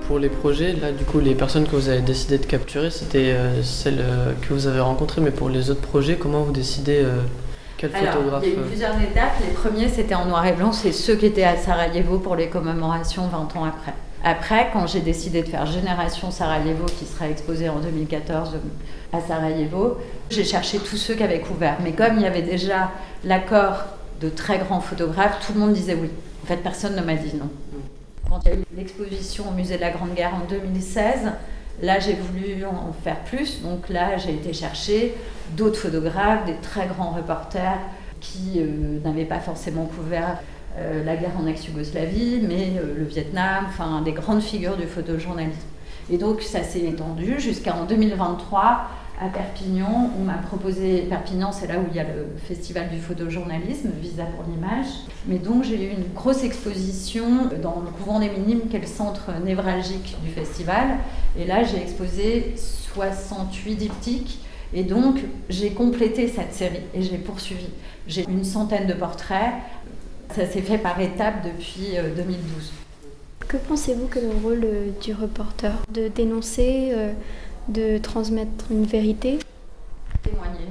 pour les projets, là, du coup, les personnes que vous avez décidé de capturer, c'était celles que vous avez rencontrées, mais pour les autres projets, comment vous décidez quel photographe il y a eu plusieurs étapes. Les premiers, c'était en noir et blanc, c'est ceux qui étaient à Sarajevo pour les commémorations 20 ans après. Après, quand j'ai décidé de faire Génération Sarajevo, qui sera exposée en 2014 à Sarajevo, j'ai cherché tous ceux qui avaient couvert. Mais comme il y avait déjà l'accord de très grands photographes, tout le monde disait oui. En fait, personne ne m'a dit non. Quand il y a eu l'exposition au Musée de la Grande Guerre en 2016, là, j'ai voulu en faire plus. Donc là, j'ai été chercher d'autres photographes, des très grands reporters qui n'avaient pas forcément couvert la guerre en ex-Yougoslavie, mais le Vietnam, enfin des grandes figures du photojournalisme. Et donc ça s'est étendu jusqu'en 2023 à Perpignan. On m'a proposé, Perpignan c'est là où il y a le festival du photojournalisme, Visa pour l'image. Mais donc j'ai eu une grosse exposition dans le couvent des Minimes, qui est le centre névralgique du festival. Et là j'ai exposé 68 diptyques. Et donc j'ai complété cette série et j'ai poursuivi. J'ai une centaine de portraits. Ça s'est fait par étapes depuis 2012. Que pensez-vous que le rôle du reporter? De dénoncer, de transmettre une vérité? Témoigner.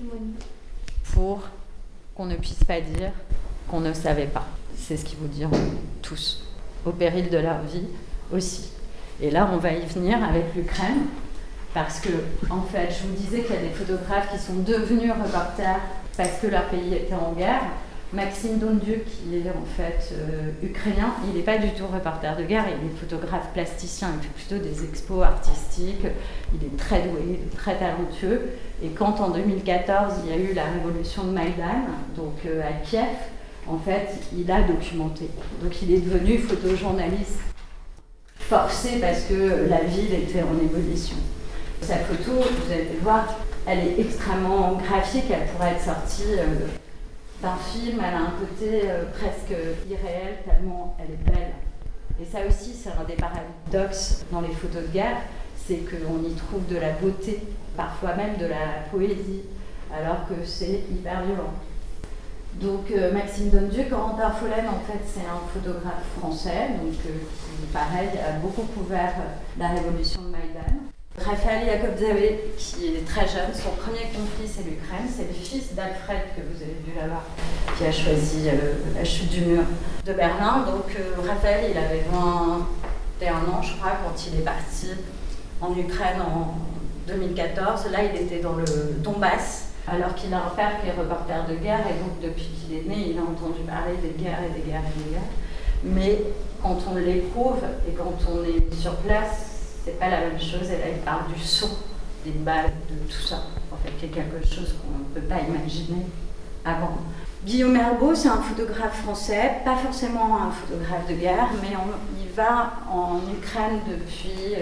Pour qu'on ne puisse pas dire qu'on ne savait pas. C'est ce qu'ils vous diront tous, au péril de leur vie aussi. Et là, on va y venir avec l'Ukraine, parce que, en fait, je vous disais qu'il y a des photographes qui sont devenus reporters parce que leur pays était en guerre. Maxime Dondiuk, qui est en fait ukrainien, il n'est pas du tout reporter de guerre, il est photographe plasticien, il fait plutôt des expos artistiques, il est très doué, il est très talentueux. Et quand en 2014 il y a eu la révolution de Maïdan, donc à Kiev, en fait il a documenté. Donc il est devenu photojournaliste forcé parce que la ville était en ébullition. Sa photo, vous allez voir, elle est extrêmement graphique, elle pourrait être sortie d'un film, elle a un côté presque irréel, tellement elle est belle. Et ça aussi, c'est un des paradoxes dans les photos de guerre, c'est qu'on y trouve de la beauté, parfois même de la poésie, alors que c'est hyper violent. Donc Maxime Dondiuk, Corentin Follen, en fait, c'est un photographe français, donc qui, pareil, a beaucoup couvert la révolution de Maïdan. Raphaël Yakobzadeh, qui est très jeune, son premier conflit c'est l'Ukraine, c'est le fils d'Alfred que vous avez vu là-bas, qui a choisi la chute du mur de Berlin. Donc Raphaël, il avait 21 ans je crois quand il est parti en Ukraine en 2014. Là il était dans le Donbass, alors qu'il a un père qui est reporter de guerre, et donc depuis qu'il est né, il a entendu parler des guerres et des guerres et des guerres. Mais quand on l'éprouve et quand on est sur place, c'est pas la même chose. Et là, il parle du son, des balles, de tout ça. En fait, c'est quelque chose qu'on ne peut pas imaginer avant. Guillaume Herbeau, c'est un photographe français, pas forcément un photographe de guerre, mais il va en Ukraine depuis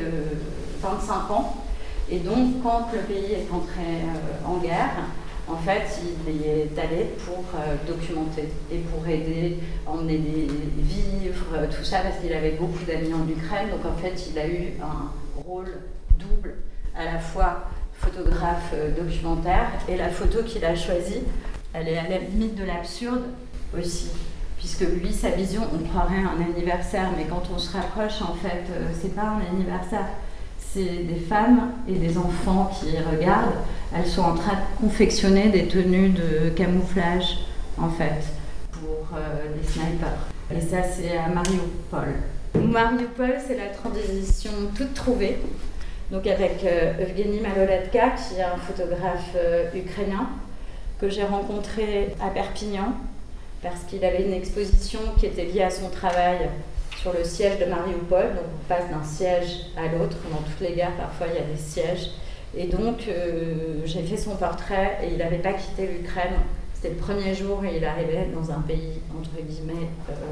25 ans. Et donc, quand le pays est entré en guerre, en fait, il est allé pour documenter et pour aider, emmener des vivres, tout ça, parce qu'il avait beaucoup d'amis en Ukraine. Donc, en fait, il a eu un rôle double, à la fois photographe documentaire, et la photo qu'il a choisie, elle est à la limite de l'absurde aussi. Puisque lui, sa vision, on croirait un anniversaire, mais quand on se rapproche, en fait, c'est pas un anniversaire. C'est des femmes et des enfants qui regardent. Elles sont en train de confectionner des tenues de camouflage, en fait, pour les snipers. Et ça, c'est à Mariupol. Mariupol, c'est la transition toute trouvée. Donc avec Evgeny Malolatka, qui est un photographe ukrainien, que j'ai rencontré à Perpignan, parce qu'il avait une exposition qui était liée à son travail sur le siège de Mariupol. Donc on passe d'un siège à l'autre. Dans toutes les guerres, parfois, il y a des sièges. Et donc, j'ai fait son portrait et il n'avait pas quitté l'Ukraine. C'était le premier jour et il arrivait dans un pays, entre guillemets,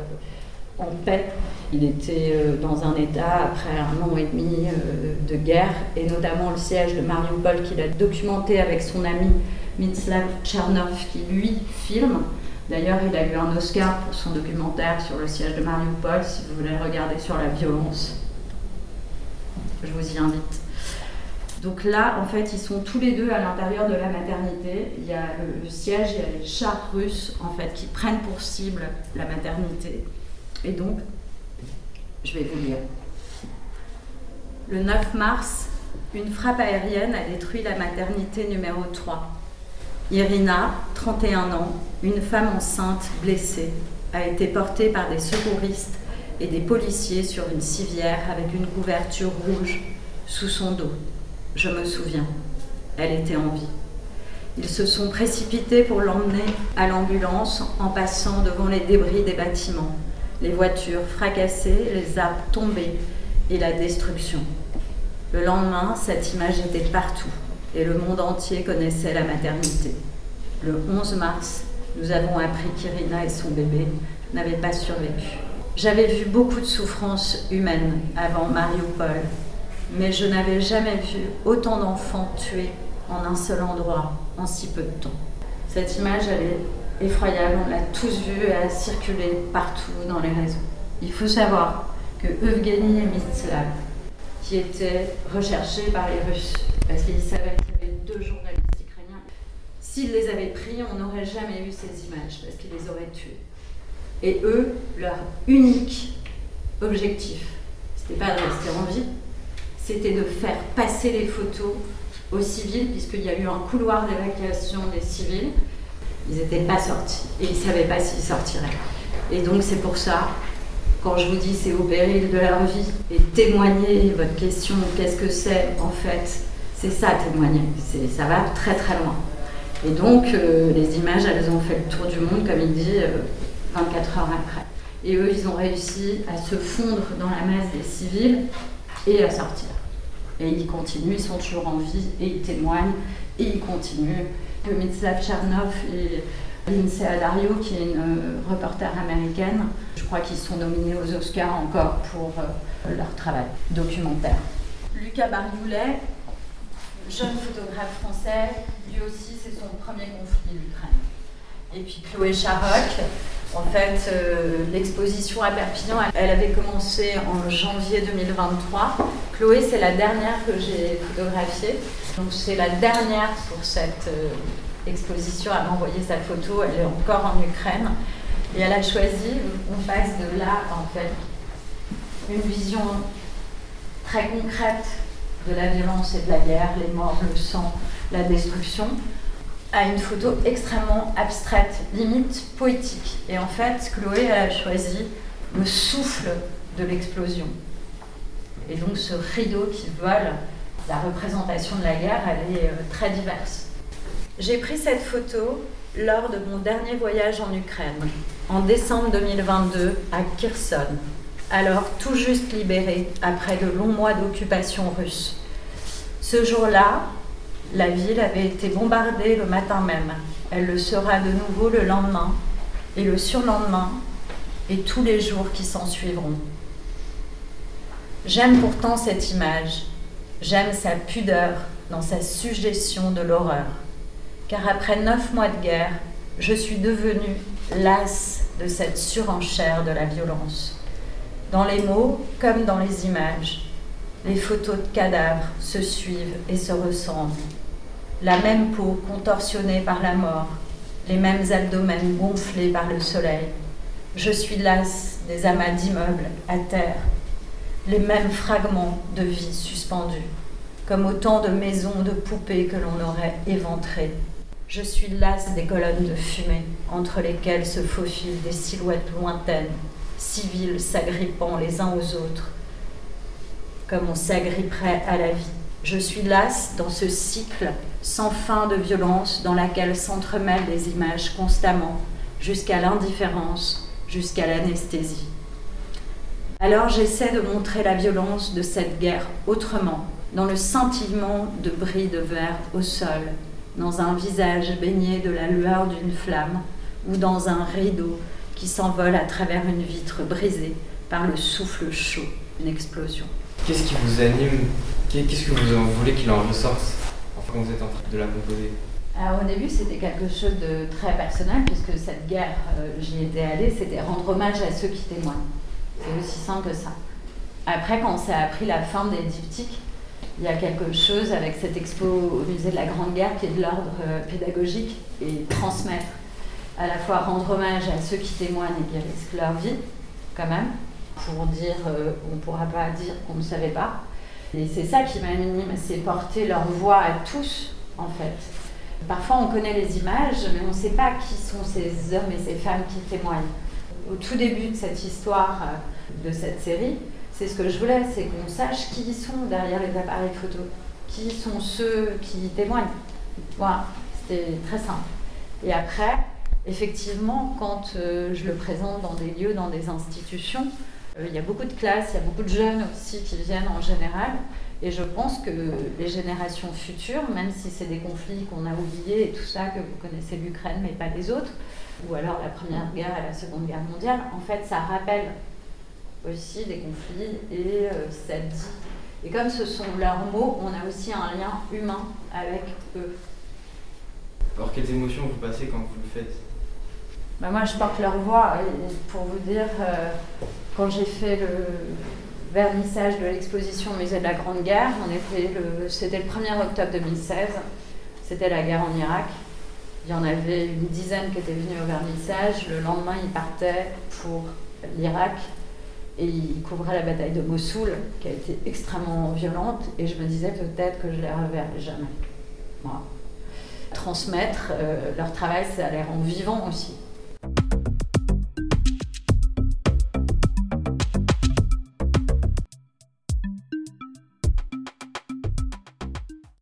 en paix. Il était dans un état, après 1 an et demi de guerre, et notamment le siège de Mariupol qu'il a documenté avec son ami Mitslav Tchernov, qui lui filme. D'ailleurs, il a eu un Oscar pour son documentaire sur le siège de Mariupol, si vous voulez regarder sur la violence. Je vous y invite. Donc là, en fait, ils sont tous les deux à l'intérieur de la maternité. Il y a le siège, il y a les chars russes, en fait, qui prennent pour cible la maternité. Et donc, je vais vous lire. Le 9 mars, une frappe aérienne a détruit la maternité numéro 3. Irina, 31 ans, une femme enceinte blessée, a été portée par des secouristes et des policiers sur une civière avec une couverture rouge sous son dos. Je me souviens, elle était en vie. Ils se sont précipités pour l'emmener à l'ambulance en passant devant les débris des bâtiments, les voitures fracassées, les arbres tombés et la destruction. Le lendemain, cette image était partout et le monde entier connaissait la maternité. Le 11 mars, nous avons appris qu'Irina et son bébé n'avaient pas survécu. J'avais vu beaucoup de souffrances humaines avant Mariupol, mais je n'avais jamais vu autant d'enfants tués en un seul endroit, en si peu de temps. Cette image, elle est effroyable, on l'a tous vue, elle a circulé partout dans les réseaux. Il faut savoir que Evgeny et Mstislav, qui étaient recherchés par les Russes, parce qu'ils savaient qu'il y avait 2 journalistes ukrainiens, s'ils les avaient pris, on n'aurait jamais eu ces images, parce qu'ils les auraient tués. Et eux, leur unique objectif, c'était pas de rester en vie, c'était de faire passer les photos aux civils, puisqu'il y a eu un couloir d'évacuation des civils. Ils n'étaient pas sortis et ils ne savaient pas s'ils sortiraient. Et donc c'est pour ça, quand je vous dis c'est au péril de leur vie, et témoigner, votre question, qu'est-ce que c'est en fait, c'est ça témoigner, ça va très très loin. Et donc les images, elles ont fait le tour du monde, comme il dit, 24 heures après. Et eux, ils ont réussi à se fondre dans la masse des civils et à sortir. Et ils continuent, ils sont toujours en vie, et ils témoignent, et ils continuent. Mstislav Chernov et Lindsay Addario, qui est une reporter américaine, je crois qu'ils sont nominés aux Oscars encore pour leur travail documentaire. Lucas Barioulet, jeune photographe français, lui aussi c'est son premier conflit, l'Ukraine. Et puis Chloé Charoc, en fait, l'exposition à Perpignan, elle avait commencé en janvier 2023. Chloé, c'est la dernière que j'ai photographiée. Donc c'est la dernière pour cette exposition à m'envoyer sa photo. Elle est encore en Ukraine. Et elle a choisi, on passe de là, en fait, une vision très concrète de la violence et de la guerre, les morts, le sang, la destruction, à une photo extrêmement abstraite, limite poétique. Et en fait, Chloé, elle a choisi le souffle de l'explosion. Et donc ce rideau qui vole, la représentation de la guerre, elle est très diverse. J'ai pris cette photo lors de mon dernier voyage en Ukraine, en décembre 2022, à Kherson, alors tout juste libérée après de longs mois d'occupation russe. Ce jour-là, la ville avait été bombardée le matin même. Elle le sera de nouveau le lendemain, et le surlendemain, et tous les jours qui s'en suivront. J'aime pourtant cette image. J'aime sa pudeur dans sa suggestion de l'horreur. Car après 9 mois de guerre, je suis devenue lasse de cette surenchère de la violence. Dans les mots comme dans les images, les photos de cadavres se suivent et se ressemblent. La même peau contorsionnée par la mort, les mêmes abdomens gonflés par le soleil. Je suis lasse des amas d'immeubles à terre, les mêmes fragments de vie suspendus, comme autant de maisons de poupées que l'on aurait éventrées. Je suis lasse des colonnes de fumée entre lesquelles se faufilent des silhouettes lointaines, civils s'agrippant les uns aux autres, comme on s'agripperait à la vie. Je suis lasse dans ce cycle sans fin de violence dans laquelle s'entremêlent les images constamment, jusqu'à l'indifférence, jusqu'à l'anesthésie. Alors j'essaie de montrer la violence de cette guerre autrement, dans le scintillement de bris de verre au sol, dans un visage baigné de la lueur d'une flamme, ou dans un rideau qui s'envole à travers une vitre brisée par le souffle chaud d'une explosion. Qu'est-ce qui vous anime? Qu'est-ce que vous voulez qu'il en ressorte quand vous êtes en train de la composer? Alors, au début, c'était quelque chose de très personnel, puisque cette guerre, j'y étais allée, c'était rendre hommage à ceux qui témoignent. C'est aussi simple que ça. Après, quand ça a pris la forme des diptyques, il y a quelque chose avec cette expo au musée de la Grande Guerre qui est de l'ordre pédagogique et transmettre, à la fois rendre hommage à ceux qui témoignent et qui risquent leur vie, quand même, pour dire, on ne pourra pas dire qu'on ne savait pas, Et c'est ça qui m'anime, c'est porter leur voix à tous, en fait. Parfois, on connaît les images, mais on ne sait pas qui sont ces hommes et ces femmes qui témoignent. Au tout début de cette histoire, de cette série, c'est ce que je voulais, c'est qu'on sache qui sont derrière les appareils photo, qui sont ceux qui témoignent. Voilà, c'était très simple. Et après, effectivement, quand je le présente dans des lieux, dans des institutions, il y a beaucoup de classes, il y a beaucoup de jeunes aussi qui viennent en général. Et je pense que les générations futures, même si c'est des conflits qu'on a oubliés et tout ça, que vous connaissez l'Ukraine mais pas les autres, ou alors la Première Guerre et la Seconde Guerre mondiale, en fait ça rappelle aussi des conflits et ça dit. Et comme ce sont leurs mots, on a aussi un lien humain avec eux. Alors quelles émotions vous passez quand vous le faites ? Moi je porte leur voix, et pour vous dire, quand j'ai fait le vernissage de l'exposition au musée de la Grande Guerre, c'était le 1er octobre 2016, c'était la guerre en Irak. Il y en avait une dizaine qui étaient venus au vernissage. Le lendemain, ils partaient pour l'Irak et ils couvraient la bataille de Mossoul, qui a été extrêmement violente. Et je me disais peut-être que je ne les reverrai jamais. Voilà. Transmettre leur travail, ça les rend vivants aussi.